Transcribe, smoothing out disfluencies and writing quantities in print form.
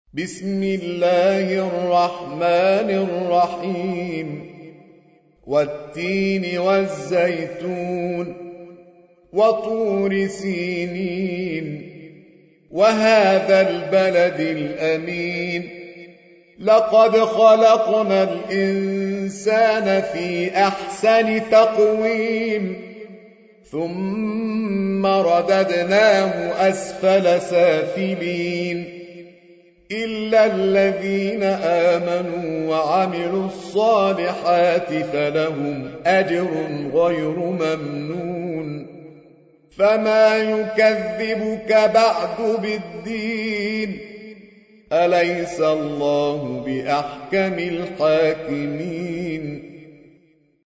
بسم الله الرحمن الرحيم والتين والزيتون وطور سينين وهذا البلد الأمين لقد خلقنا الإنسان في أحسن تقويم ثم رددناه أسفل سافلين إلا الذين آمنوا وعملوا الصالحات فلهم أجر غير ممنون فما يكذبك بعد بالدين أليس الله بأحكم الحاكمين